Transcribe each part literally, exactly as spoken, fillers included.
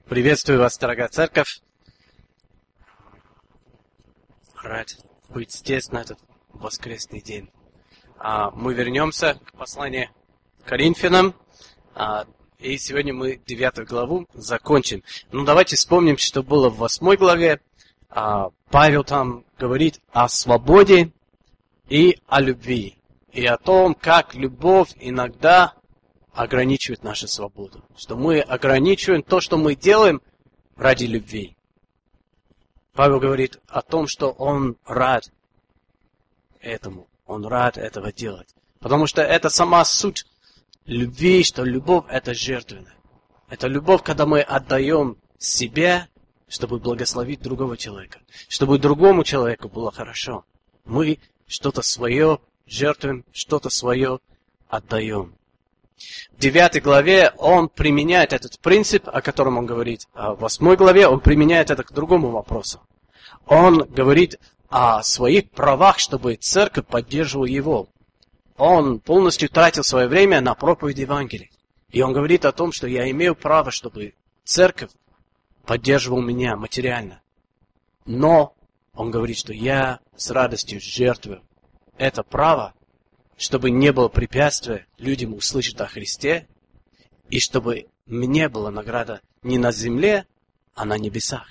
Приветствую вас, дорогая церковь. Рад быть здесь на этот воскресный день. А, мы вернемся к посланию Коринфянам. А, и сегодня мы девятую главу закончим. Ну, давайте вспомним, что было в восьмой главе. А, Павел там говорит о свободе и о любви. И о том, как любовь иногда ограничивает нашу свободу. Что мы ограничиваем то, что мы делаем ради любви. Павел говорит о том, что он рад этому. Он рад этого делать. Потому что это сама суть любви, что любовь это жертвенная. Это любовь, когда мы отдаем себя, чтобы благословить другого человека. Чтобы другому человеку было хорошо. Мы что-то свое жертвуем, что-то свое отдаем. В девятой главе он применяет этот принцип, о котором он говорит. А в восьмой главе он применяет это к другому вопросу. Он говорит о своих правах, чтобы церковь поддерживала его. Он полностью тратил свое время на проповедь Евангелия. И он говорит о том, что я имею право, чтобы церковь поддерживала меня материально. Но он говорит, что я с радостью жертвую это право, чтобы не было препятствия людям услышать о Христе, и чтобы мне была награда не на земле, а на небесах.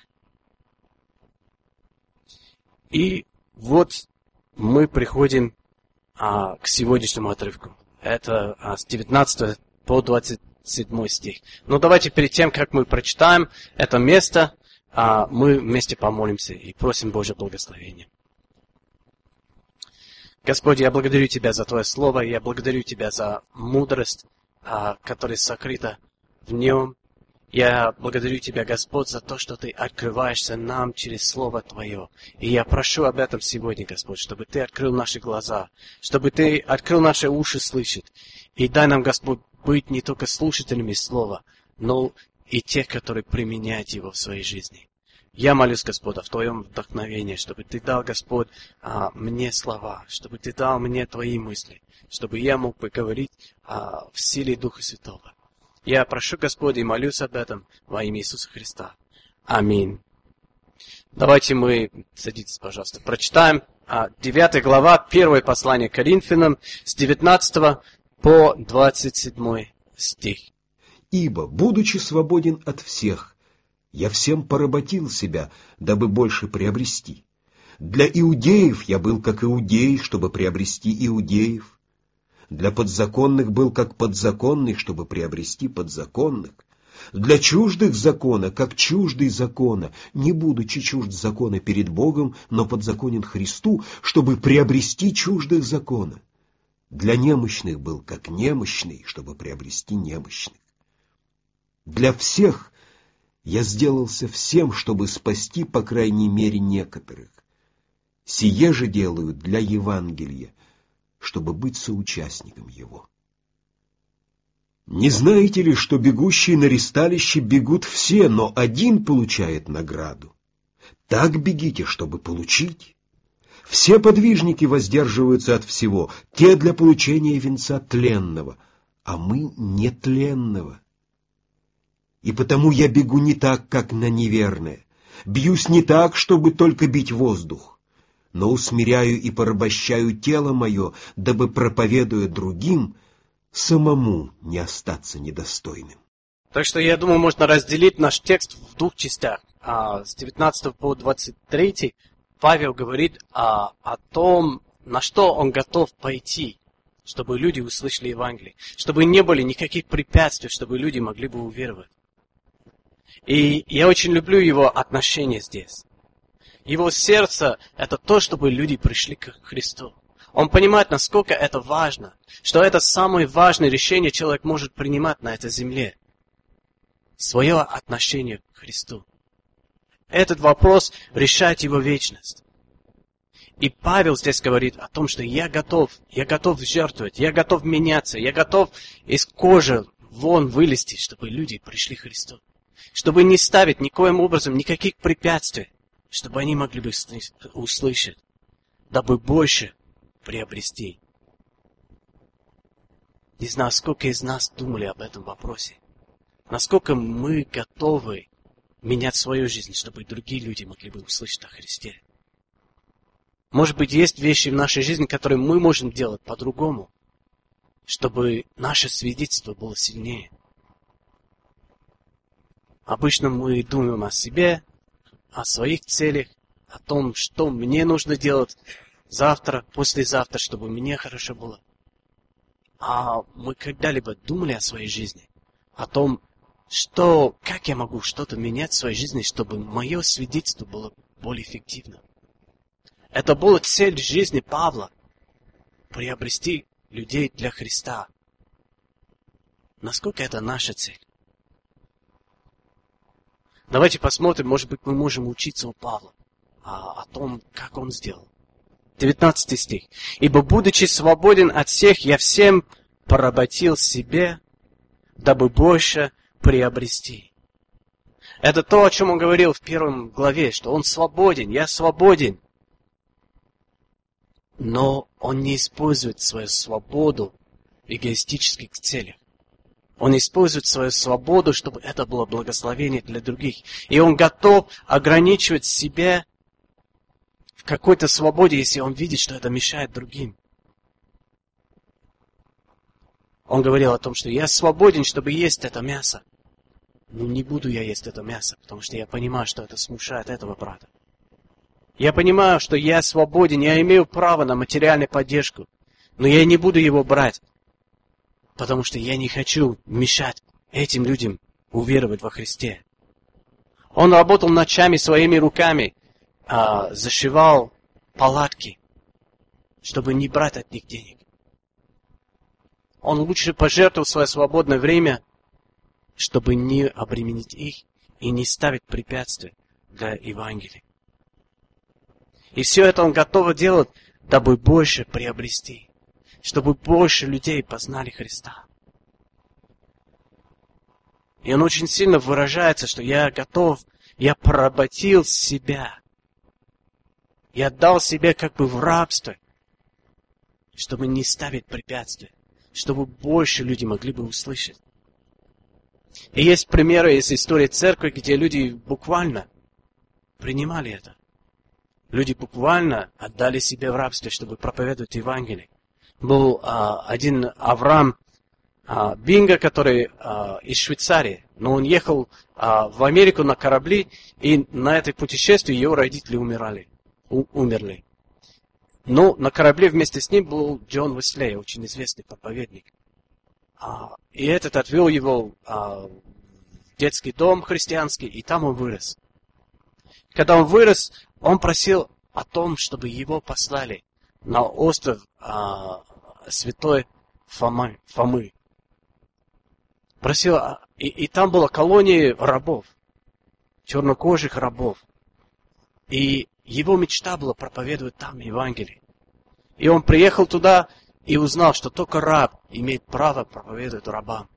И вот мы приходим а, к сегодняшнему отрывку. Это а, с девятнадцатого по двадцать седьмой стих. Но давайте перед тем, как мы прочитаем это место, а, мы вместе помолимся и просим Божье благословение. Господь, я благодарю Тебя за Твое Слово, я благодарю Тебя за мудрость, а, которая сокрыта в нем. Я благодарю Тебя, Господь, за то, что Ты открываешься нам через Слово Твое. И я прошу об этом сегодня, Господь, чтобы Ты открыл наши глаза, чтобы Ты открыл наши уши слышать. И дай нам, Господь, быть не только слушателями Слова, но и тех, которые применяют его в своей жизни. Я молюсь, Господа, в Твоем вдохновении, чтобы Ты дал, Господь, мне слова, чтобы Ты дал мне Твои мысли, чтобы я мог поговорить в силе Духа Святого. Я прошу, Господь, и молюсь об этом во имя Иисуса Христа. Аминь. Давайте мы, садитесь, пожалуйста, прочитаем девятая глава, первое послание к Коринфянам, с девятнадцатого по двадцать седьмой стих. «Ибо, будучи свободен от всех, я всем поработил себя, дабы больше приобрести. Для иудеев я был как иудей, чтобы приобрести иудеев. Для подзаконных был как подзаконный, чтобы приобрести подзаконных. Для чуждых закона, как чуждый закона, не будучи чужд закона перед Богом, но подзаконен Христу, чтобы приобрести чуждых закона. Для немощных был как немощный, чтобы приобрести немощных. Для всех я сделался всем, чтобы спасти, по крайней мере, некоторых. Сие же делаю для Евангелия, чтобы быть соучастником его. Не знаете ли, что бегущие на ристалище бегут все, но один получает награду? Так бегите, чтобы получить. Все подвижники воздерживаются от всего, те для получения венца тленного, а мы нетленного. И потому я бегу не так, как на неверное, бьюсь не так, чтобы только бить воздух, но усмиряю и порабощаю тело мое, дабы, проповедуя другим, самому не остаться недостойным». Так что, я думаю, можно разделить наш текст в двух частях. А, с девятнадцатого по двадцать третий Павел говорит а, о том, на что он готов пойти, чтобы люди услышали Евангелие, чтобы не было никаких препятствий, чтобы люди могли бы уверовать. И я очень люблю его отношение здесь. Его сердце – это то, чтобы люди пришли к Христу. Он понимает, насколько это важно, что это самое важное решение человек может принимать на этой земле. Свое отношение к Христу. Этот вопрос решает его вечность. И Павел здесь говорит о том, что я готов, я готов жертвовать, я готов меняться, я готов из кожи вон вылезти, чтобы люди пришли к Христу. Чтобы не ставить никоим образом никаких препятствий, чтобы они могли бы услышать, дабы больше приобрести. Не знаю, сколько из нас думали об этом вопросе. Насколько мы готовы менять свою жизнь, чтобы другие люди могли бы услышать о Христе. Может быть, есть вещи в нашей жизни, которые мы можем делать по-другому, чтобы наше свидетельство было сильнее. Обычно мы думаем о себе, о своих целях, о том, что мне нужно делать завтра, послезавтра, чтобы мне хорошо было. А мы когда-либо думали о своей жизни, о том, что, как я могу что-то менять в своей жизни, чтобы мое свидетельство было более эффективным. Это была цель жизни Павла – приобрести людей для Христа. Насколько это наша цель? Давайте посмотрим, может быть, мы можем учиться у Павла а, о том, как он сделал. девятнадцатый стих. «Ибо, будучи свободен от всех, я всем поработил себе, дабы больше приобрести». Это то, о чем он говорил в первом главе, что он свободен, я свободен. Но он не использует свою свободу в эгоистических целях. Он использует свою свободу, чтобы это было благословение для других. И он готов ограничивать себя в какой-то свободе, если он видит, что это мешает другим. Он говорил о том, что я свободен, чтобы есть это мясо. Но не буду я есть это мясо, потому что я понимаю, что это смущает этого брата. Я понимаю, что я свободен, я имею право на материальную поддержку, но я не буду его брать, потому что я не хочу мешать этим людям уверовать во Христе. Он работал ночами своими руками, а, зашивал палатки, чтобы не брать от них денег. Он лучше пожертвовал свое свободное время, чтобы не обременить их и не ставить препятствия для Евангелия. И все это он готов делать, дабы больше приобрести, чтобы больше людей познали Христа. И он очень сильно выражается, что я готов, я поработил себя. Я отдал себя как бы в рабство, чтобы не ставить препятствия, чтобы больше людей могли бы услышать. И есть примеры из истории церкви, где люди буквально принимали это. Люди буквально отдали себя в рабство, чтобы проповедовать Евангелие. Был а, один Авраам а, Бинга, который а, из Швейцарии, но он ехал а, в Америку на корабли, и на это путешествие его родители умирали, у, умерли. Но на корабле вместе с ним был Джон Уэслей, очень известный проповедник. А, и этот отвел его а, в детский дом христианский, и там он вырос. Когда он вырос, он просил о том, чтобы его послали на остров а, Святой Фомы. Фомы. Просил, и, и там была колония рабов, чернокожих рабов. И его мечта была проповедовать там Евангелие. И он приехал туда и узнал, что только раб имеет право проповедовать рабам.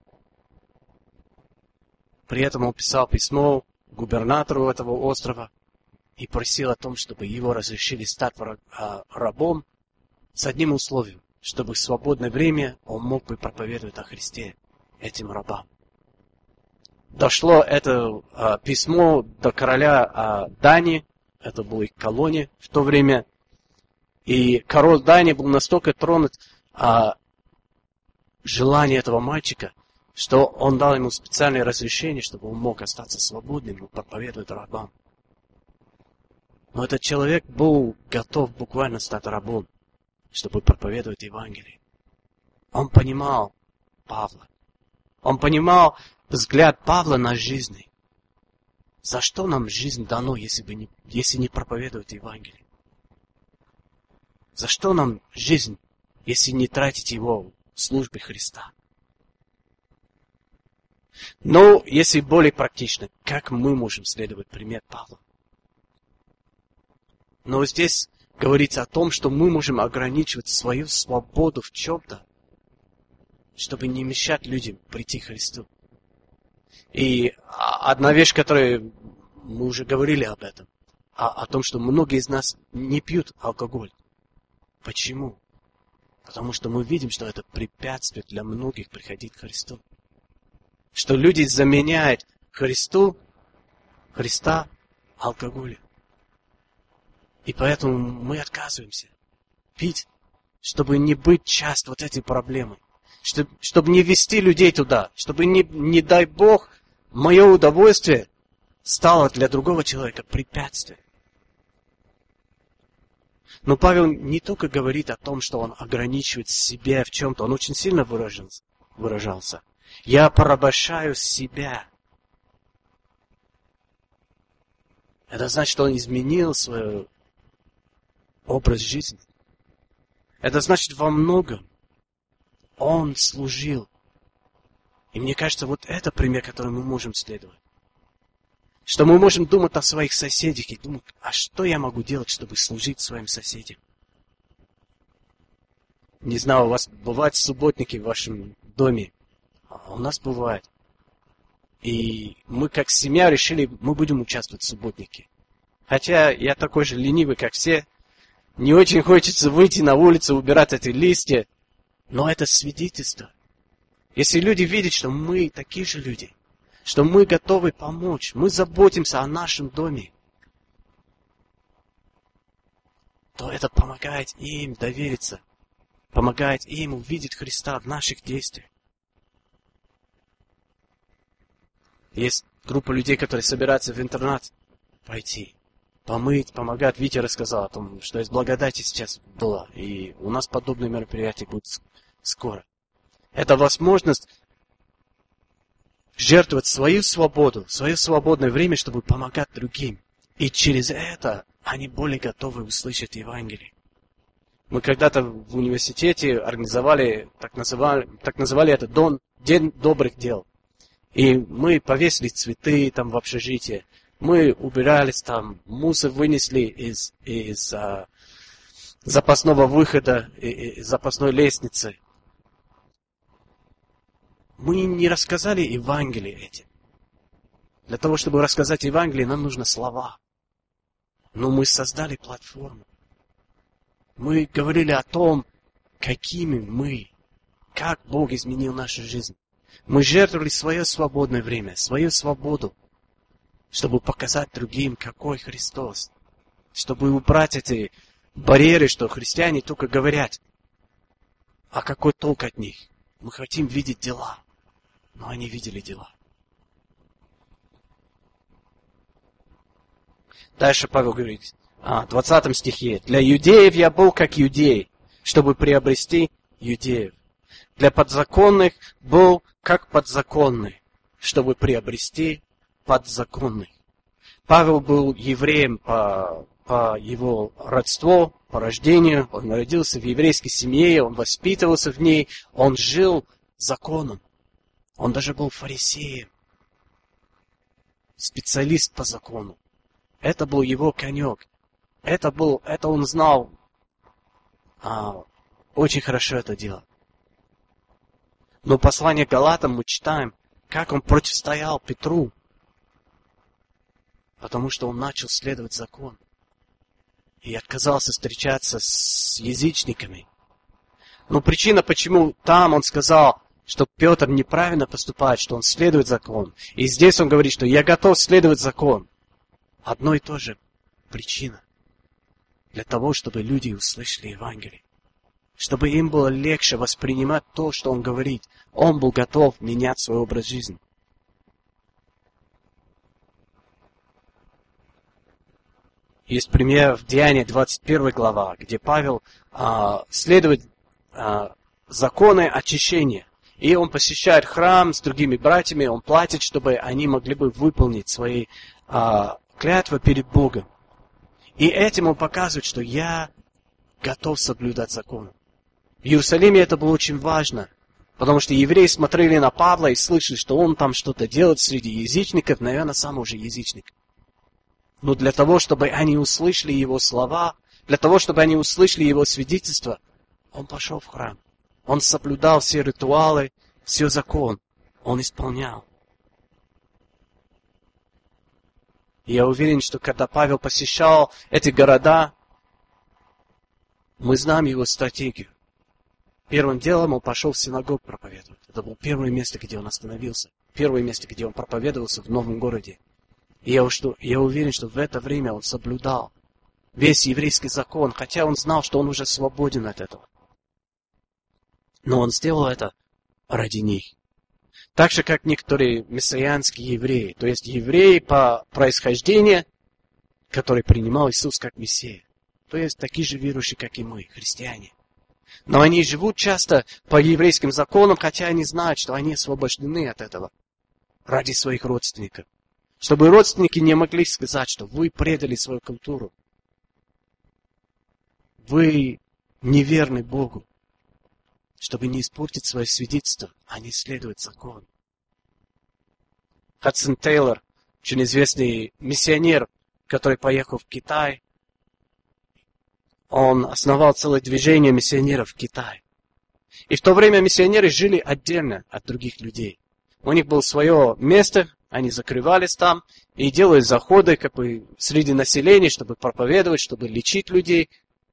При этом он писал письмо губернатору этого острова и просил о том, чтобы его разрешили стать рабом с одним условием, чтобы в свободное время он мог бы проповедовать о Христе этим рабам. Дошло это а, письмо до короля а, Дании, это была их колония в то время, и король Дании был настолько тронут а, желанием этого мальчика, что он дал ему специальное разрешение, чтобы он мог остаться свободным и проповедовать рабам. Но этот человек был готов буквально стать рабом, чтобы проповедовать Евангелие. Он понимал Павла. Он понимал взгляд Павла на жизнь. За что нам жизнь дано, если, бы не, если не проповедовать Евангелие? За что нам жизнь, если не тратить его в службе Христа? Но, если более практично, как мы можем следовать пример Павла? Но здесь говорится о том, что мы можем ограничивать свою свободу в чем-то, чтобы не мешать людям прийти к Христу. И одна вещь, которую мы уже говорили об этом, о, о том, что многие из нас не пьют алкоголь. Почему? Потому что мы видим, что это препятствие для многих приходить к Христу. Что люди заменяют Христу Христа алкоголя. И поэтому мы отказываемся пить, чтобы не быть часть вот этой проблемы. Чтобы, чтобы не вести людей туда. Чтобы, не, не дай Бог, мое удовольствие стало для другого человека препятствием. Но Павел не только говорит о том, что он ограничивает себя в чем-то. Он очень сильно выражался. выражался. Я порабощаю себя. Это значит, что он изменил свой образ жизни. Это значит, во многом он служил. И мне кажется, вот это пример, который мы можем следовать. Что мы можем думать о своих соседях и думать, а что я могу делать, чтобы служить своим соседям? Не знаю, у вас бывают субботники в вашем доме? А у нас бывает. И мы как семья решили, мы будем участвовать в субботнике. Хотя я такой же ленивый, как все. Не очень хочется выйти на улицу, убирать эти листья. Но это свидетельство. Если люди видят, что мы такие же люди, что мы готовы помочь, мы заботимся о нашем доме, то это помогает им довериться, помогает им увидеть Христа в наших действиях. Есть группа людей, которые собираются в интернат пойти, помыть, помогать. Витя рассказал о том, что из благодати сейчас было, и у нас подобные мероприятия будут скоро. Это возможность жертвовать свою свободу, свое свободное время, чтобы помогать другим. И через это они более готовы услышать Евангелие. Мы когда-то в университете организовали, так называли, так называли это Дон, День добрых дел. И мы повесили цветы там в общежитии, мы убирались там, мусор вынесли из, из а, запасного выхода, из запасной лестницы. Мы не рассказали Евангелие этим. Для того, чтобы рассказать Евангелие, нам нужны слова. Но мы создали платформу. Мы говорили о том, какими мы, как Бог изменил нашу жизнь. Мы жертвовали свое свободное время, свою свободу, чтобы показать другим, какой Христос. Чтобы убрать эти барьеры, что христиане только говорят. А какой толк от них? Мы хотим видеть дела. Но они видели дела. Дальше Павел говорит, в двадцатом стихе. Для иудеев я был как иудей, чтобы приобрести иудеев. Для подзаконных был как подзаконный, чтобы приобрести подзаконный. Павел был евреем по, по его родству, по рождению. Он родился в еврейской семье, он воспитывался в ней, он жил законом. Он даже был фарисеем, специалист по закону. Это был его конек. Это был, это он знал а, очень хорошо это дело. Но послание к Галатам мы читаем, как он противостоял Петру, потому что он начал следовать закону и отказался встречаться с язычниками. Но причина, почему там он сказал, что Петр неправильно поступает, что он следует закону. И здесь он говорит, что я готов следовать закону. Одно и то же причина. Для того, чтобы люди услышали Евангелие. Чтобы им было легче воспринимать то, что он говорит. Он был готов менять свой образ жизни. Есть пример в Деянии двадцать первая глава, где Павел а, следует а, законы очищения. И он посещает храм с другими братьями, он платит, чтобы они могли бы выполнить свои а, клятвы перед Богом. И этим он показывает, что я готов соблюдать закон. В Иерусалиме это было очень важно, потому что евреи смотрели на Павла и слышали, что он там что-то делает среди язычников, наверное, сам уже язычник. Но для того, чтобы они услышали его слова, для того, чтобы они услышали его свидетельство, он пошел в храм. Он соблюдал все ритуалы, все закон. Он исполнял. И я уверен, что когда Павел посещал эти города, мы знаем его стратегию. Первым делом он пошел в синагогу проповедовать. Это было первое место, где он остановился. Первое место, где он проповедовался в новом городе. И я, что, я уверен, что в это время он соблюдал весь еврейский закон, хотя он знал, что он уже свободен от этого. Но он сделал это ради них. Так же, как некоторые мессианские евреи, то есть евреи по происхождению, который принимал Иисус как Мессия. То есть такие же верующие, как и мы, христиане. Но они живут часто по еврейским законам, хотя они знают, что они освобождены от этого ради своих родственников. Чтобы родственники не могли сказать, что вы предали свою культуру. Вы неверны Богу. Чтобы не испортить свое свидетельство, они следуют закону. Хадсон Тейлор, очень известный миссионер, который поехал в Китай, он основал целое движение миссионеров в Китае. И в то время миссионеры жили отдельно от других людей. У них было свое место, они закрывались там и делали заходы как бы среди населения, чтобы проповедовать, чтобы лечить людей.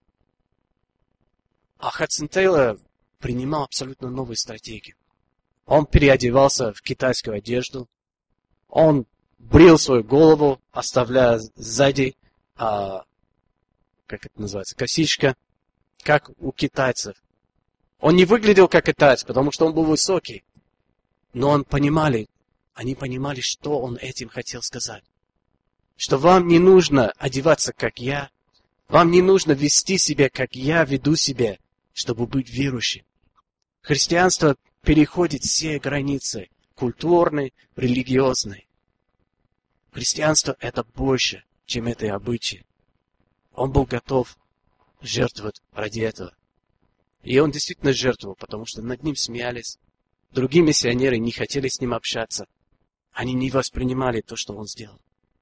А Хадсон Тейлор принимал абсолютно новую стратегию. Он переодевался в китайскую одежду, он брил свою голову, оставляя сзади, а, как это называется, косичка, как у китайцев. Он не выглядел как китаец, потому что он был высокий. Но он понимали, они понимали, что он этим хотел сказать. Что вам не нужно одеваться, как я, вам не нужно вести себя, как я веду себя, чтобы быть верующим. Христианство переходит все границы, культурные, религиозные. Христианство это больше, чем это обычаи. Он был готов жертвовать ради этого. И он действительно жертвовал, потому что над ним смеялись. Другие миссионеры не хотели с ним общаться. Они не воспринимали то, что он сделал.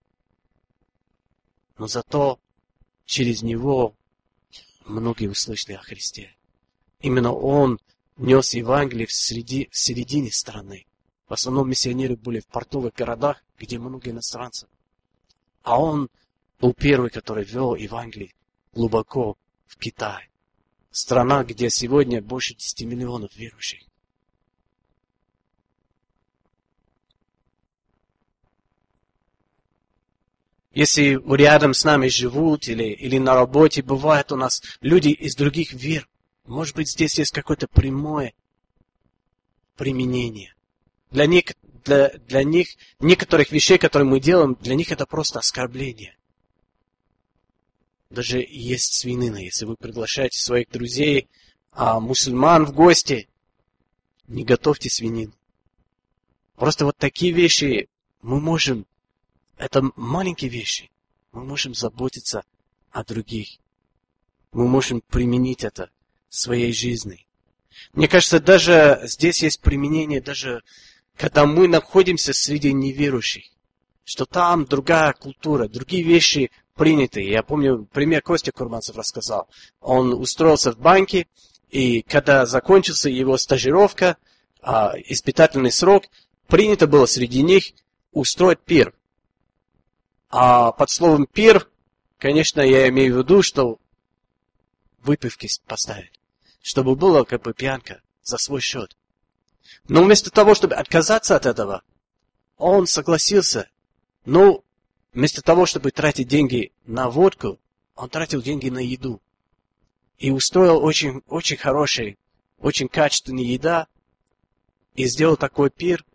Но зато через него многие услышали о Христе. Именно он нес Евангелие в, среди, в середине страны. В основном миссионеры были в портовых городах, где много иностранцев. А он был первый, который вел Евангелие глубоко в Китай. Страна, где сегодня больше десяти миллионов верующих. Если рядом с нами живут или, или на работе бывают у нас люди из других вер, может быть, здесь есть какое-то прямое применение. Для них, для, для них некоторых вещей, которые мы делаем, для них это просто оскорбление. Даже есть свинина. Если вы приглашаете своих друзей, а, мусульман в гости, не готовьте свинину. Просто вот такие вещи мы можем, это маленькие вещи, мы можем заботиться о других. Мы можем применить это в своей жизни. Мне кажется, даже здесь есть применение, даже когда мы находимся среди неверующих, что там другая культура, другие вещи приняты. Я помню, пример Костя Курманцев рассказал. Он устроился в банке, и когда закончился его стажировка, испытательный срок, принято было среди них устроить пир. А под словом пир, конечно, я имею в виду, что выпивки поставить, чтобы было как бы пьянка за свой счет. Но вместо того, чтобы отказаться от этого, он согласился. Но вместо того, чтобы тратить деньги на водку, он тратил деньги на еду. И устроил очень, очень хороший, очень качественная еда. И сделал такой пир,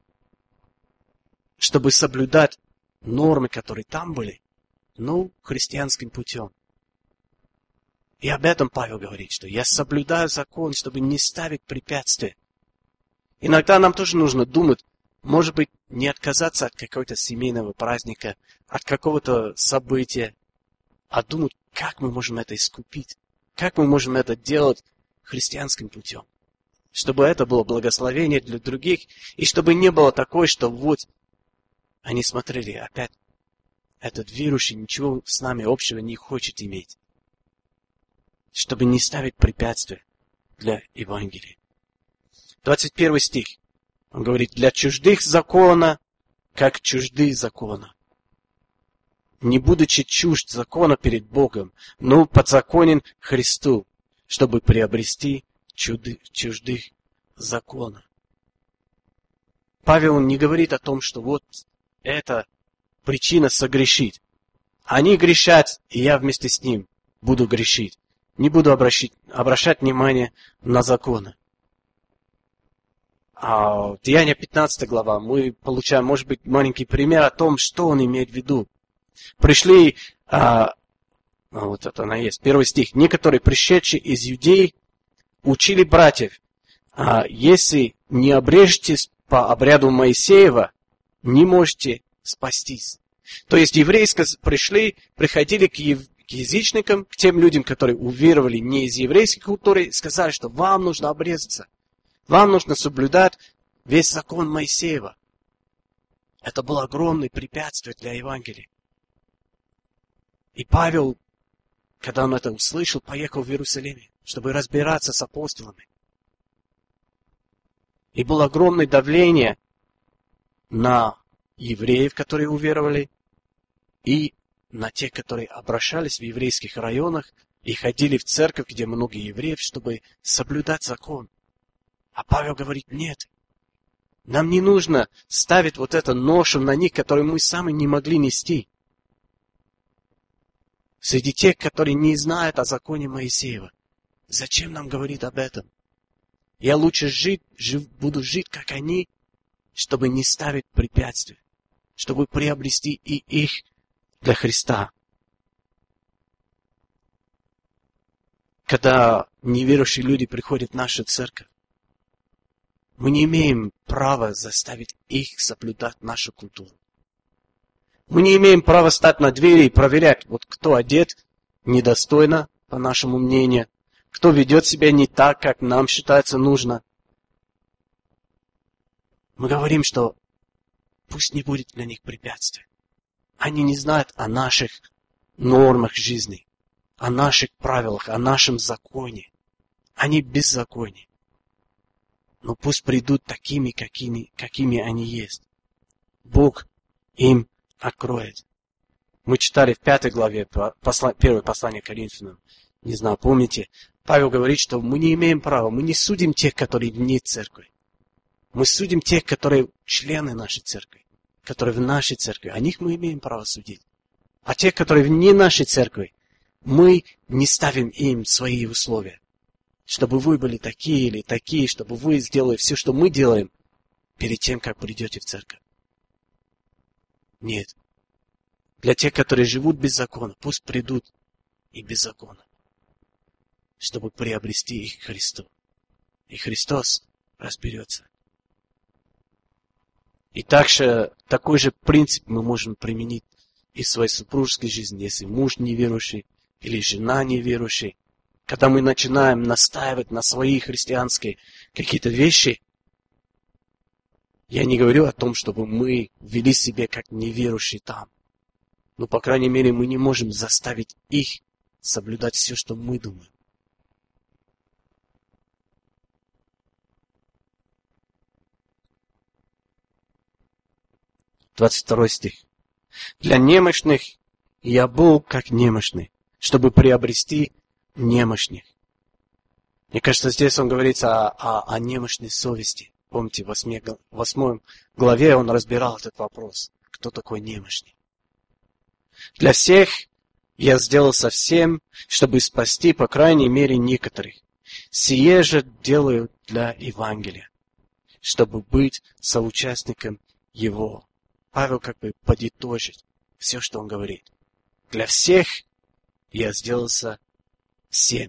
чтобы соблюдать нормы, которые там были, ну, христианским путем. И об этом Павел говорит, что я соблюдаю закон, чтобы не ставить препятствия. Иногда нам тоже нужно думать, может быть, не отказаться от какого-то семейного праздника, от какого-то события, а думать, как мы можем это искупить, как мы можем это делать христианским путем. Чтобы это было благословение для других, и чтобы не было такое, что вот они смотрели, опять этот верующий ничего с нами общего не хочет иметь. Чтобы не ставить препятствия для Евангелия. двадцать первый стих. Он говорит, для чуждых закона, как чужды закона. Не будучи чужд закона перед Богом, но подзаконен Христу, чтобы приобрести чуды, чуждых закона. Павел не говорит о том, что вот это причина согрешить. Они грешат, и я вместе с ним буду грешить. Не буду обращать, обращать внимание на законы. А в Деяния пятнадцатая глава мы получаем, может быть, маленький пример о том, что он имеет в виду. Пришли, а, вот это она есть, первый стих. Некоторые, пришедшие из Иудеи, учили братьев, а, если не обрежетесь по обряду Моисеева, не можете спастись. То есть евреи пришли, приходили к, ев, к язычникам, к тем людям, которые уверовали не из еврейской культуры, сказали, что вам нужно обрезаться. Вам нужно соблюдать весь закон Моисеева. Это было огромное препятствие для Евангелия. И Павел, когда он это услышал, поехал в Иерусалим, чтобы разбираться с апостолами. И было огромное давление на евреев, которые уверовали, и на тех, которые обращались в еврейских районах и ходили в церковь, где много евреев, чтобы соблюдать закон. А Павел говорит, нет, нам не нужно ставить вот эту ношу на них, которую мы сами не могли нести. Среди тех, которые не знают о законе Моисеева. Зачем нам говорить об этом? Я лучше жить, жив, буду жить, как они, чтобы не ставить препятствия, чтобы приобрести и их для Христа. Когда неверующие люди приходят в нашу церковь, мы не имеем права заставить их соблюдать нашу культуру. Мы не имеем права стать на двери и проверять, вот кто одет недостойно, по нашему мнению, кто ведет себя не так, как нам считается нужно. Мы говорим, что пусть не будет для них препятствий. Они не знают о наших нормах жизни, о наших правилах, о нашем законе. Они беззаконие. Но пусть придут такими, какими, какими они есть. Бог им откроет. Мы читали в пятой главе посла, первое послание к Коринфянам. Не знаю, помните? Павел говорит, что мы не имеем права, мы не судим тех, которые вне церкви. Мы судим тех, которые члены нашей церкви, которые в нашей церкви. О них мы имеем право судить. А тех, которые вне нашей церкви, мы не ставим им свои условия. Чтобы вы были такие или такие, чтобы вы сделали все, что мы делаем, перед тем, как придете в церковь. Нет. Для тех, которые живут без закона, пусть придут и без закона, чтобы приобрести их к Христу. И Христос разберется. И также, такой же принцип мы можем применить и в своей супружеской жизни, если муж неверующий или жена неверующая. Когда мы начинаем настаивать на свои христианские какие-то вещи, я не говорю о том, чтобы мы вели себя как неверующие там. Но, по крайней мере, мы не можем заставить их соблюдать все, что мы думаем. двадцать второй стих. Для немощных я был как немощный, чтобы приобрести немощных. Мне кажется, здесь он говорит о, о, о немощной совести. Помните, в восьмой главе он разбирал этот вопрос. Кто такой немощный? Для всех я сделал совсем, чтобы спасти, по крайней мере, некоторых. Сие же делаю для Евангелия, чтобы быть соучастником его. Павел как бы подытожит все, что он говорит. Для всех я сделался всем.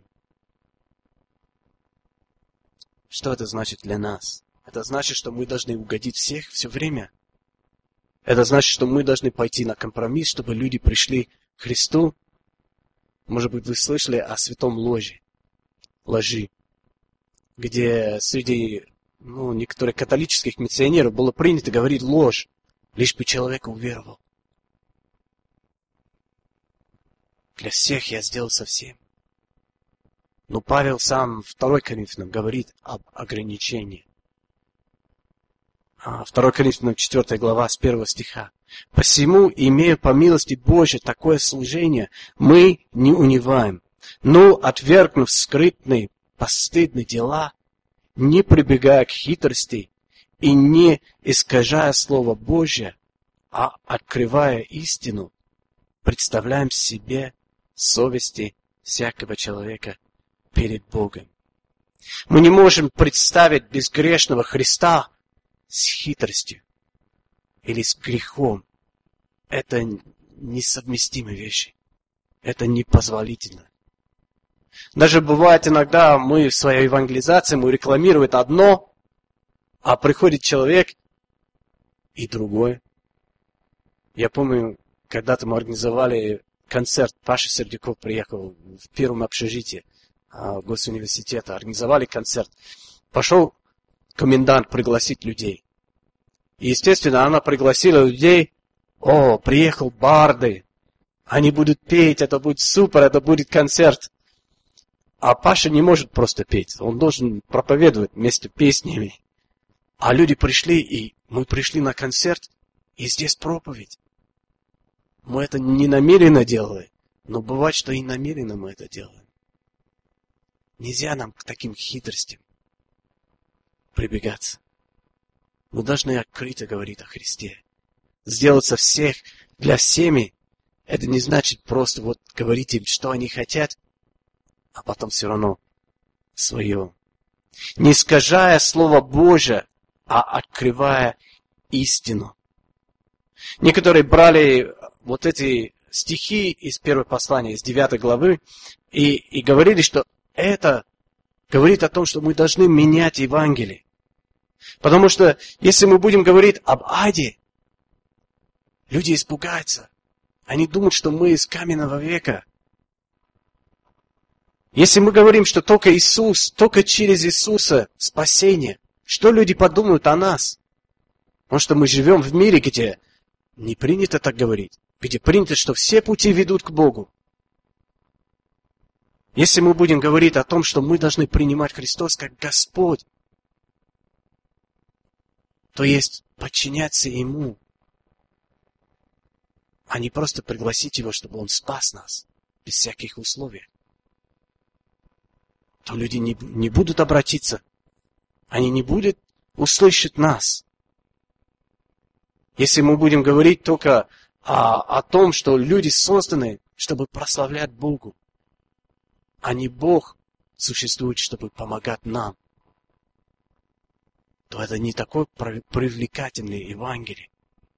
Что это значит для нас? Это значит, что мы должны угодить всех все время. Это значит, что мы должны пойти на компромисс, чтобы люди пришли к Христу. Может быть, вы слышали о святом ложе, ложи, где среди ну, некоторых католических миссионеров было принято говорить ложь, лишь бы человек уверовал. Для всех я сделал совсем. Но Павел сам в второй Коринфянам говорит об ограничении. второй Коринфянам четвёртая глава с первого стиха. «Посему, имея по милости Божией такое служение, мы не унываем, но, отвергнув скрытные, постыдные дела, не прибегая к хитрости и не искажая Слово Божие, а открывая истину, представляем себе совести всякого человека перед Богом. Мы не можем представить безгрешного Христа с хитростью или с грехом. Это несовместимые вещи. Это непозволительно. Даже бывает иногда мы в своей евангелизации, мы рекламируем одно, а приходит человек и другое. Я помню, когда-то мы организовали концерт, Паша Сердюков приехал в первом общежитии госуниверситета, организовали концерт. Пошел комендант пригласить людей. И, естественно, она пригласила людей. О, приехал барды, они будут петь, это будет супер, это будет концерт. А Паша не может просто петь, он должен проповедовать вместе песнями. А люди пришли, и мы пришли на концерт, и здесь проповедь. Мы это не намеренно делаем, но бывает, что и намеренно мы это делаем. Нельзя нам к таким хитростям прибегаться. Мы должны открыто говорить о Христе. Сделаться всех для всеми, это не значит просто вот говорить им, что они хотят, а потом все равно свое. Не искажая Слово Божие, а открывая истину. Некоторые брали вот эти стихи из первого послания, из девятой главы, и, и говорили, что это говорит о том, что мы должны менять Евангелие. Потому что если мы будем говорить об аде, люди испугаются. Они думают, что мы из каменного века. Если мы говорим, что только Иисус, только через Иисуса спасение, что люди подумают о нас? Потому что мы живем в мире, где не принято так говорить, где принято, что все пути ведут к Богу. Если мы будем говорить о том, что мы должны принимать Христос как Господь, то есть подчиняться Ему, а не просто пригласить Его, чтобы Он спас нас без всяких условий, то люди не, не будут обратиться. Они не будут услышать нас. Если мы будем говорить только о, о том, что люди созданы, чтобы прославлять Богу, а не Бог существует, чтобы помогать нам, то это не такой привлекательный Евангелие.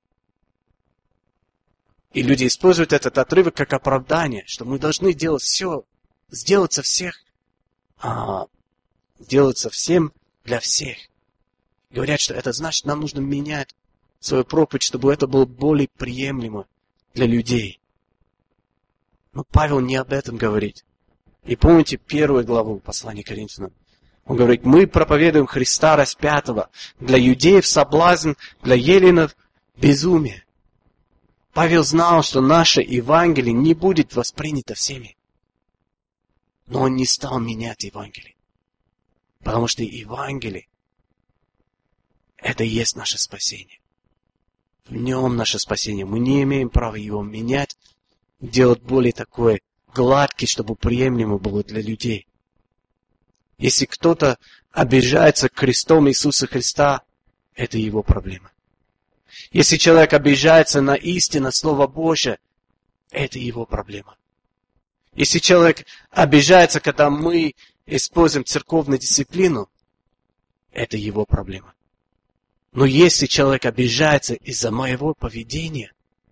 И люди используют этот отрывок как оправдание, что мы должны делать все, сделаться всех, а, сделаться всем для всех. Говорят, что это значит, нам нужно менять свою проповедь, чтобы это было более приемлемо для людей. Но Павел не об этом говорит. И помните первую главу послания к Коринфянам. Он говорит, мы проповедуем Христа распятого, для юдеев соблазн, для еленов безумие. Павел знал, что наше Евангелие не будет воспринято всеми. Но он не стал менять Евангелие. Потому что Евангелие — это и есть наше спасение. В нем наше спасение. Мы не имеем права его менять, делать более такое гладкий, чтобы приемлемо было для людей. Если кто-то обижается крестом Иисуса Христа, это его проблема. Если человек обижается на истину Слова Божие, это его проблема. Если человек обижается, когда мы используем церковную дисциплину, это его проблема. Но если человек обижается из-за моего поведения,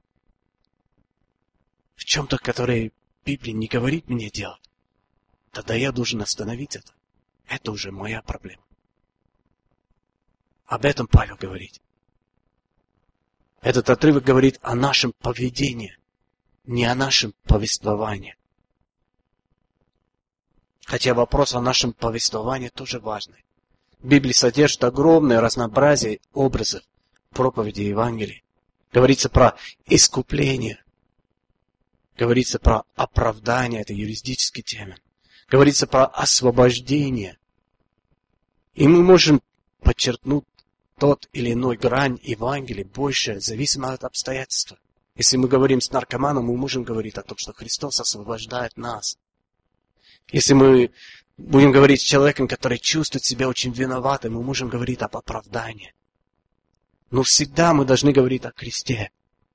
в чем-то, которое Библия не говорит мне делать, тогда я должен остановить это. Это уже моя проблема. Об этом Павел говорит. Этот отрывок говорит о нашем поведении, не о нашем повествовании. Хотя вопрос о нашем повествовании тоже важный. Библия содержит огромное разнообразие образов проповеди Евангелия. Говорится про искупление. Говорится про оправдание, это юридический термин. Говорится про освобождение. И мы можем подчеркнуть тот или иной грань Евангелия больше, зависимо от обстоятельств. Если мы говорим с наркоманом, мы можем говорить о том, что Христос освобождает нас. Если мы будем говорить с человеком, который чувствует себя очень виноватым, мы можем говорить об оправдании. Но всегда мы должны говорить о кресте.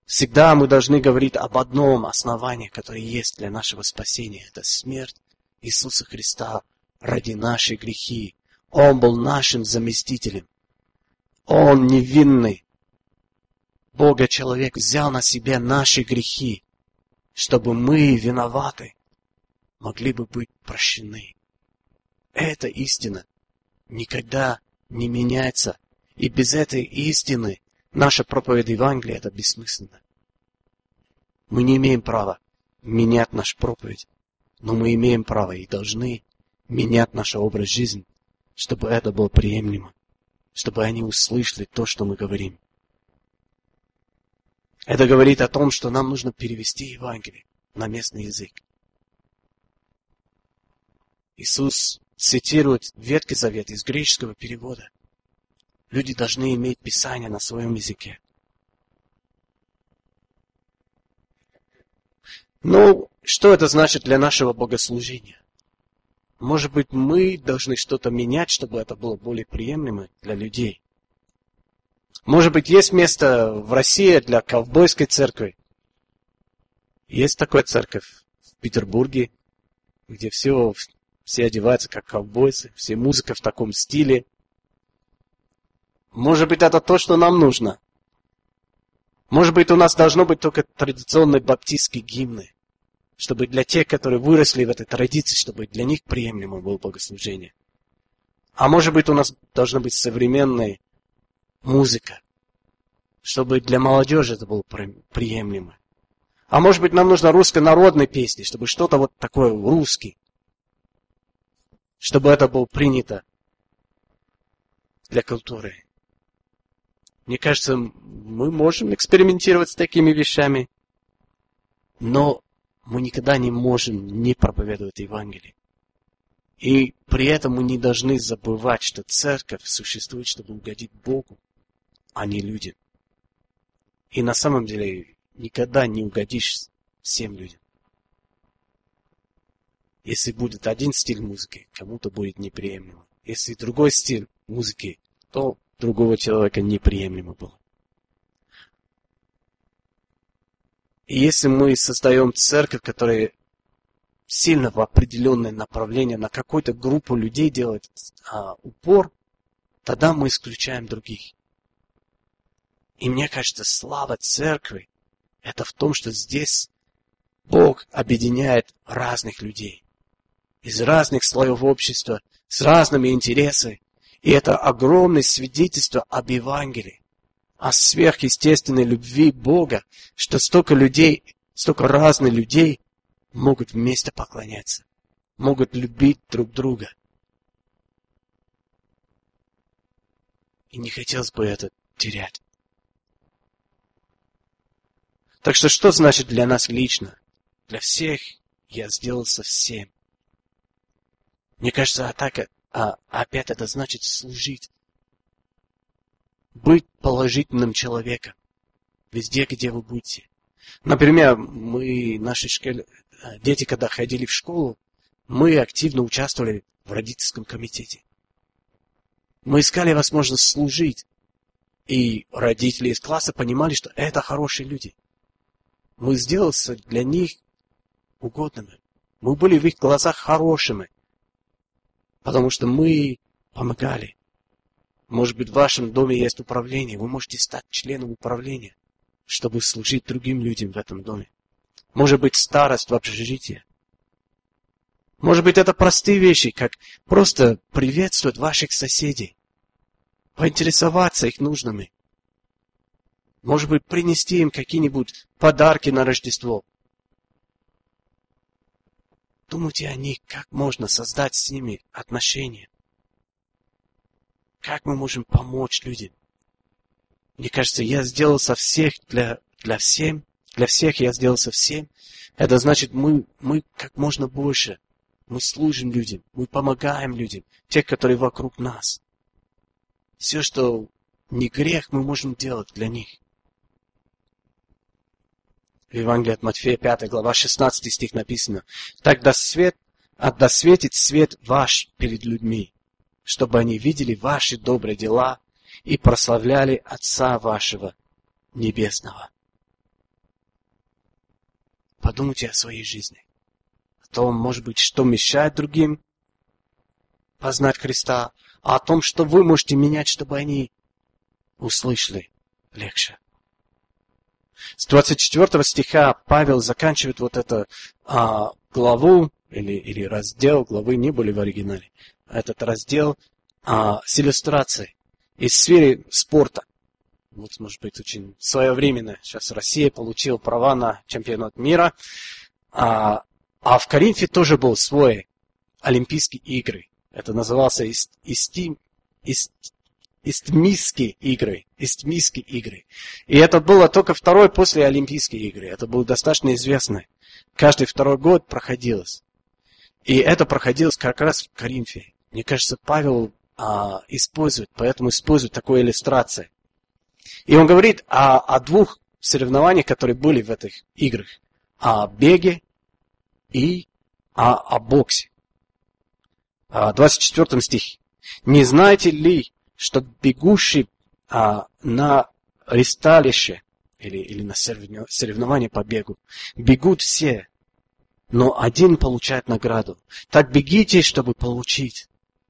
Всегда мы должны говорить об одном основании, которое есть для нашего спасения. Это смерть Иисуса Христа ради нашей грехи. Он был нашим заместителем. Он невинный Бога-человек взял на себя наши грехи, чтобы мы, виноваты, могли бы быть прощены. Эта истина никогда не меняется. И без этой истины наша проповедь Евангелия — это бессмысленно. Мы не имеем права менять нашу проповедь, но мы имеем право и должны менять наш образ жизни, чтобы это было приемлемо, чтобы они услышали то, что мы говорим. Это говорит о том, что нам нужно перевести Евангелие на местный язык. Иисус цитирует Ветхий Завет из греческого перевода. Люди должны иметь Писание на своем языке. Ну, что это значит для нашего богослужения? Может быть, мы должны что-то менять, чтобы это было более приемлемо для людей. Может быть, есть место в России для ковбойской церкви. Есть такая церковь в Петербурге, где все, все одеваются как ковбойцы, все музыка в таком стиле. Может быть, это то, что нам нужно. Может быть, у нас должно быть только традиционные баптистские гимны, чтобы для тех, которые выросли в этой традиции, чтобы для них приемлемо было богослужение. А может быть, у нас должна быть современная музыка, чтобы для молодежи это было приемлемо. А может быть, нам нужно русско-народные песни, чтобы что-то вот такое русское, чтобы это было принято для культуры. Мне кажется, мы можем экспериментировать с такими вещами, но мы никогда не можем не проповедовать Евангелие. И при этом мы не должны забывать, что церковь существует, чтобы угодить Богу, а не людям. И на самом деле никогда не угодишь всем людям. Если будет один стиль музыки, кому-то будет неприемлемо. Если другой стиль музыки, то другого человека неприемлемо было. И если мы создаем церковь, которая сильно в определенное направление, на какую-то группу людей делает а, упор, тогда мы исключаем других. И мне кажется, слава церкви — это в том, что здесь Бог объединяет разных людей из разных слоев общества, с разными интересами. И это огромное свидетельство об Евангелии, о сверхъестественной любви Бога, что столько людей, столько разных людей могут вместе поклоняться, могут любить друг друга. И не хотелось бы это терять. Так что, что значит для нас лично? Для всех я сделал со всем. Мне кажется, атака, а опять это значит служить. Быть положительным человеком везде, где вы будете. Например, мы, наши школе, дети, когда ходили в школу, мы активно участвовали в родительском комитете. Мы искали возможность служить. И родители из класса понимали, что это хорошие люди. Мы сделались для них угодными. Мы были в их глазах хорошими. Потому что мы помогали. Может быть, в вашем доме есть управление. Вы можете стать членом управления, чтобы служить другим людям в этом доме. Может быть, старость в общежитии. Может быть, это простые вещи, как просто приветствовать ваших соседей, поинтересоваться их нуждами. Может быть, принести им какие-нибудь подарки на Рождество. Думайте о них, как можно создать с ними отношения. Как мы можем помочь людям? Мне кажется, я сделал со всех для, для всем, для всех я сделал со всем. Это значит, мы, мы как можно больше. Мы служим людям, мы помогаем людям, тех, которые вокруг нас. Все, что не грех, мы можем делать для них. В Евангелии от Матфея, пятая глава, шестнадцатый стих написано: «Так да, свет, а да светит свет ваш перед людьми, чтобы они видели ваши добрые дела и прославляли Отца вашего Небесного». подумайте о своей жизни. О том, может быть, что мешает другим познать Христа, а о том, что вы можете менять, чтобы они услышали легче. С двадцать четвёртого стиха Павел заканчивает вот эту а, главу, или, или раздел, главы не были в оригинале, этот раздел а, с иллюстрацией из сферы спорта. Вот, может быть, очень своевременно. Сейчас Россия получила права на чемпионат мира. А, а в Коринфе тоже был свой Олимпийские игры. Это назывался ист, исти, ист, Истмийские игры. Истмийские игры. И это было только второй после Олимпийские игры. Это было достаточно известно. Каждый второй год проходилось. И это проходилось как раз в Коринфе. Мне кажется, Павел а, использует, поэтому использует такую иллюстрацию. И он говорит о, о двух соревнованиях, которые были в этих играх. О беге и о, о боксе. В двадцать четвёртом стихе. «Не знаете ли, что бегущий а, на ристалище или, или на соревнование по бегу бегут все, но один получает награду. Так бегите, чтобы получить».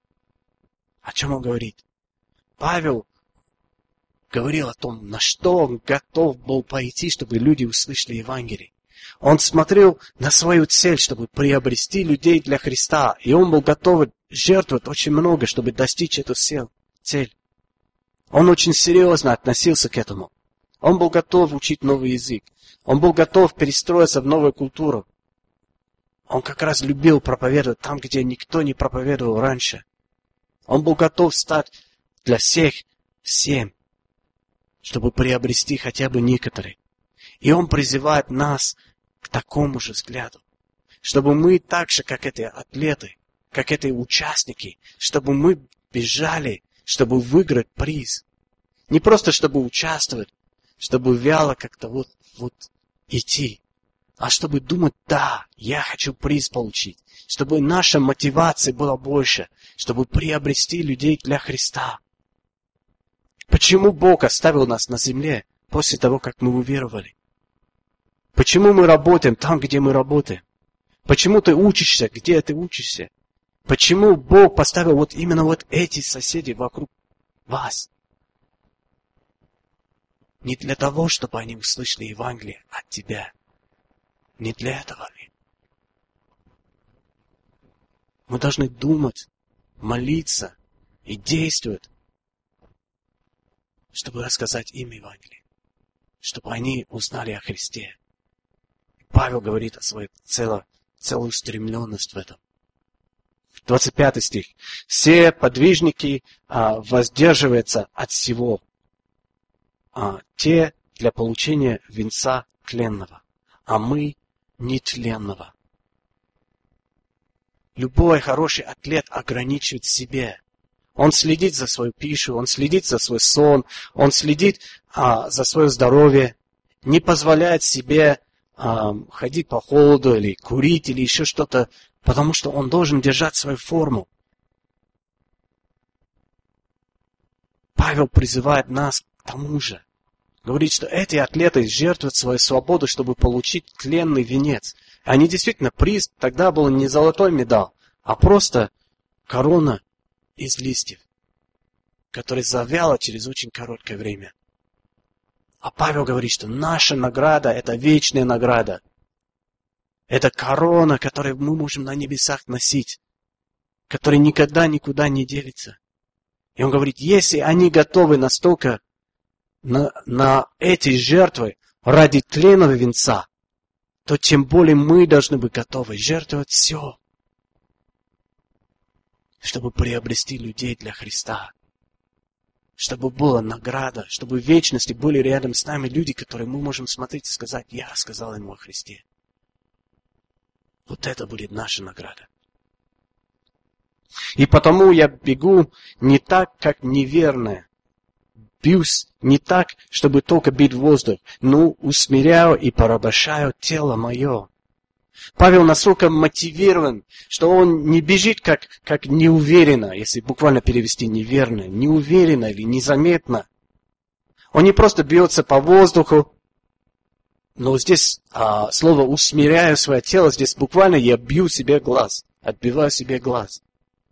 О чем он говорит? Павел говорил о том, на что он готов был пойти, чтобы люди услышали Евангелие. Он смотрел на свою цель, чтобы приобрести людей для Христа. И он был готов жертвовать очень много, чтобы достичь эту цель. Он очень серьезно относился к этому. Он был готов учить новый язык. Он был готов перестроиться в новую культуру. Он как раз любил проповедовать там, где никто не проповедовал раньше. Он был готов стать для всех всем, чтобы приобрести хотя бы некоторые. И он призывает нас к такому же взгляду. Чтобы мы так же, как эти атлеты, как эти участники, чтобы мы бежали, чтобы выиграть приз. Не просто чтобы участвовать, чтобы вяло как-то вот, вот идти, а чтобы думать, да, я хочу приз получить. Чтобы наша мотивация была больше, чтобы приобрести людей для Христа. Почему Бог оставил нас на земле после того, как мы уверовали? Почему мы работаем там, где мы работаем? Почему ты учишься, где ты учишься? Почему Бог поставил вот именно вот эти соседи вокруг вас? Не для того, чтобы они услышали Евангелие от тебя. Не для этого ли? Мы должны думать, молиться и действовать, чтобы рассказать им Евангелие, чтобы они узнали о Христе. Павел говорит о своей цело, целеустремленности в этом. двадцать пятый стих. «Все подвижники а, воздерживаются от всего, а те для получения венца тленного, а мы нетленного». Любой хороший атлет ограничивает себе. Он следит за свою пищу, он следит за свой сон, он следит а, за свое здоровье, не позволяет себе а, ходить по холоду или курить или еще что-то, потому что он должен держать свою форму. Павел призывает нас к тому же. Говорит, что эти атлеты жертвуют свою свободу, чтобы получить тленный венец. Они действительно, приз тогда был не золотой медаль, а просто корона из листьев, которая завяла через очень короткое время. А Павел говорит, что наша награда – это вечная награда. Это корона, которую мы можем на небесах носить, которая никогда никуда не делится. И он говорит, если они готовы настолько на, на эти жертвы ради тленного венца, то тем более мы должны быть готовы жертвовать все, чтобы приобрести людей для Христа. Чтобы была награда, чтобы в вечности были рядом с нами люди, которые мы можем смотреть и сказать, я рассказал ему о Христе. Вот это будет наша награда. И потому я бегу не так, как неверная. Бьюсь не так, чтобы только бить в воздух, но усмиряю и порабощаю тело мое. Павел настолько мотивирован, что он не бежит как, как неуверенно, если буквально перевести неверно, неуверенно или незаметно. Он не просто бьется по воздуху, Но здесь а, слово «усмиряю свое тело», здесь буквально я бью себе глаз, отбиваю себе глаз.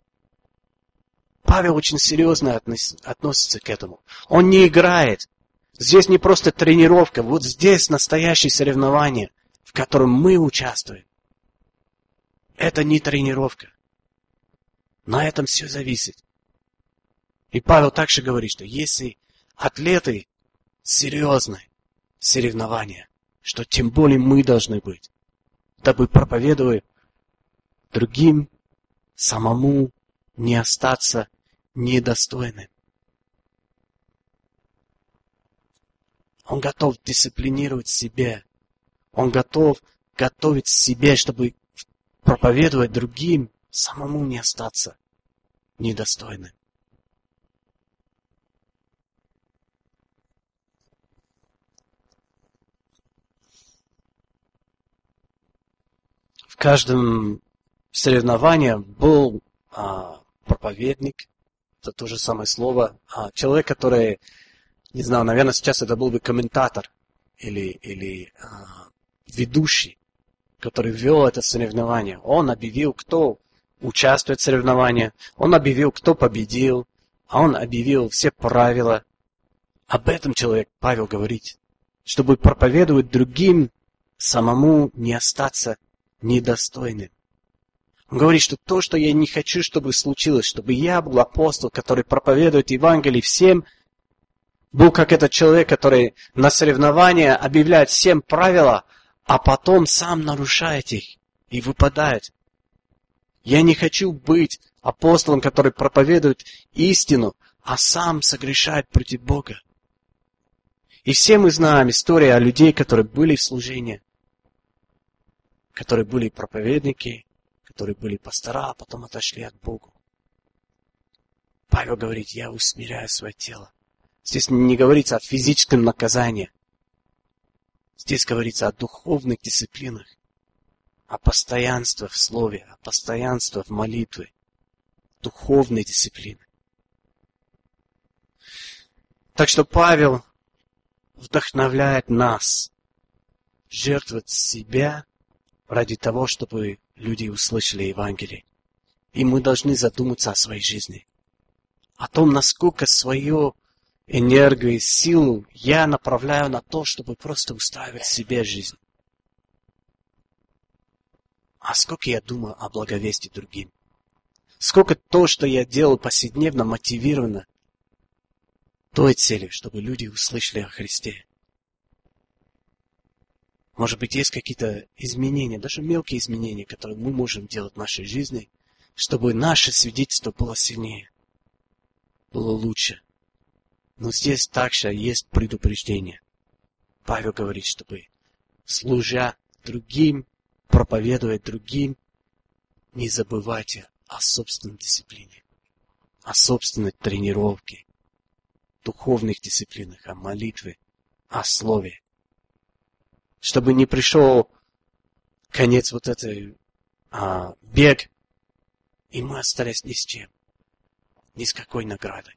Павел очень серьезно относ, относится к этому. Он не играет. Здесь не просто тренировка, вот здесь настоящее соревнование, в котором мы участвуем. Это не тренировка. На этом все зависит. И Павел также говорит, что если атлеты серьезные соревнования, что тем более мы должны быть, дабы проповедуя другим, самому не остаться недостойным. Он готов дисциплинировать себя. Он готов готовить себе, чтобы проповедовать другим, самому не остаться недостойным. В каждом соревновании был а, проповедник, это то же самое слово, а, человек, который, не знаю, наверное, сейчас это был бы комментатор или, или а, ведущий, который вел это соревнование. Он объявил, кто участвует в соревновании, он объявил, кто победил, а он объявил все правила. Об этом человек, Павел, говорит, чтобы проповедовать другим, самому не остаться недостойным. Он говорит, что то, что я не хочу, чтобы случилось, чтобы я был апостол, который проповедует Евангелие всем, был как этот человек, который на соревнования объявляет всем правила, а потом сам нарушает их и выпадает. Я не хочу быть апостолом, который проповедует истину, а сам согрешает против Бога. И все мы знаем историю о людей, которые были в служении, которые были проповедники, которые были пастора, а потом отошли от Бога. Павел говорит, я усмиряю свое тело. Здесь не говорится о физическом наказании. Здесь говорится о духовных дисциплинах, о постоянстве в слове, о постоянстве в молитве, духовной дисциплины. Так что Павел вдохновляет нас жертвовать себя ради того, чтобы люди услышали Евангелие. И мы должны задуматься о своей жизни. О том, насколько свою энергию и силу я направляю на то, чтобы просто устраивать себе жизнь. А сколько я думаю о благовестии другим. Сколько то, что я делаю повседневно, мотивировано той целью, чтобы люди услышали о Христе. Может быть, есть какие-то изменения, даже мелкие изменения, которые мы можем делать в нашей жизни, чтобы наше свидетельство было сильнее, было лучше. Но здесь также есть предупреждение. Павел говорит, чтобы, служа другим, проповедуя другим, не забывайте о собственной дисциплине, о собственной тренировке, духовных дисциплинах, о молитве, о слове. Чтобы не пришел конец вот этой а, бег, и мы остались ни с чем, ни с какой наградой.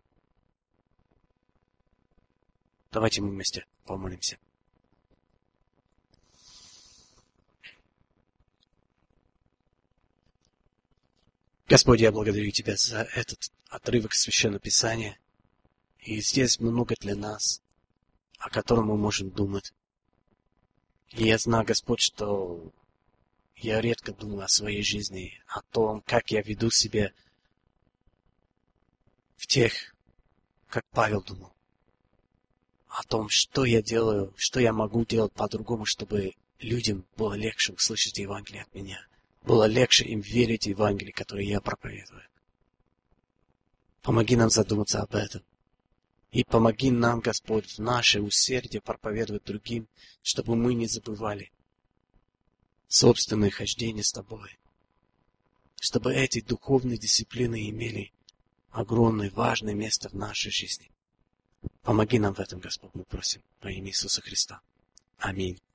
Давайте мы вместе помолимся. Господь, я благодарю Тебя за этот отрывок Священного Писания. И здесь много для нас, о котором мы можем думать. И я знаю, Господь, что я редко думаю о своей жизни, о том, как я веду себя в тех, как Павел думал. О том, что я делаю, что я могу делать по-другому, чтобы людям было легче услышать Евангелие от меня. Было легче им верить в Евангелие, которое я проповедую. Помоги нам задуматься об этом. И помоги нам, Господь, в наше усердие проповедовать другим, чтобы мы не забывали собственное хождение с Тобой. Чтобы эти духовные дисциплины имели огромное, важное место в нашей жизни. Помоги нам в этом, Господь, мы просим во имя Иисуса Христа. Аминь.